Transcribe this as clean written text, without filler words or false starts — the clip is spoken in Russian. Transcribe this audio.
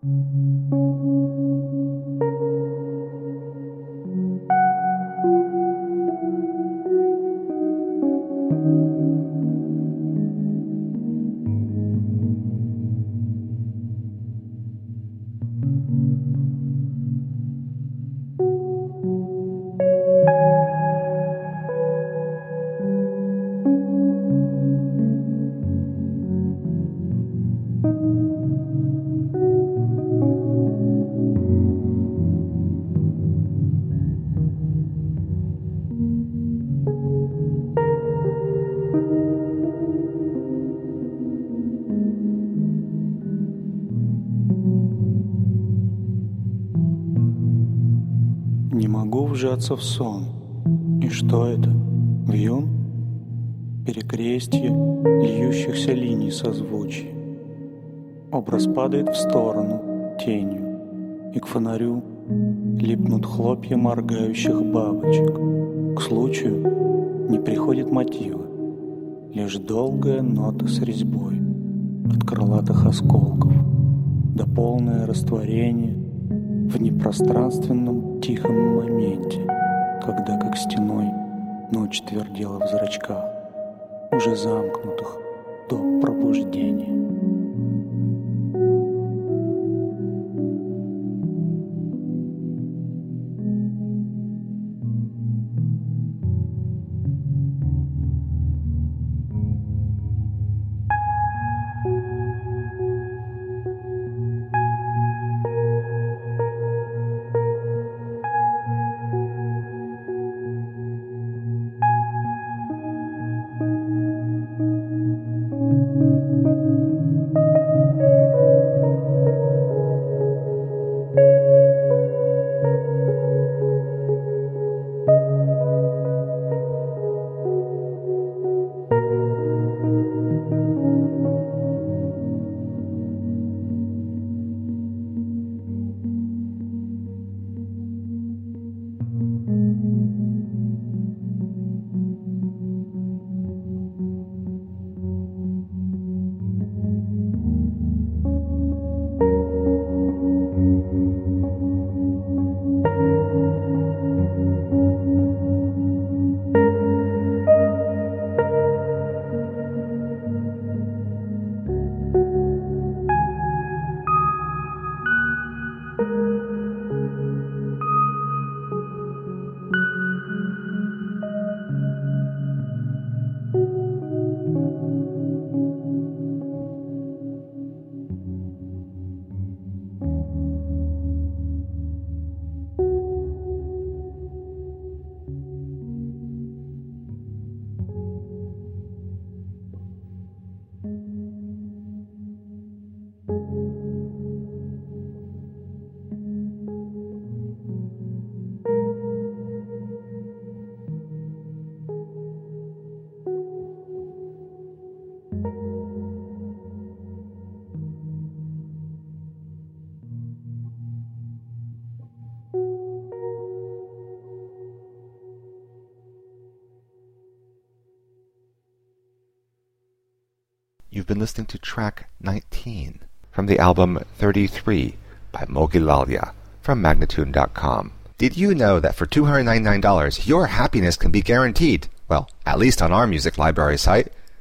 Не могу вжаться в сон. И что это? Вьюн? Перекрестье льющихся линий созвучий. Образ падает в сторону тенью, и к фонарю липнут хлопья моргающих бабочек. К случаю не приходит мотива, лишь долгая нота с резьбой от крылатых осколков, до полное растворение в непространственном тихом моменте, когда как стеной ночь твердела в зрачках, уже замкнутых до пробуждения. You've been listening to track 19 from the album 33 by Mogilalya from Magnatune.com. Did you know that for $299 your happiness can be guaranteed? Well, at least on our music library site.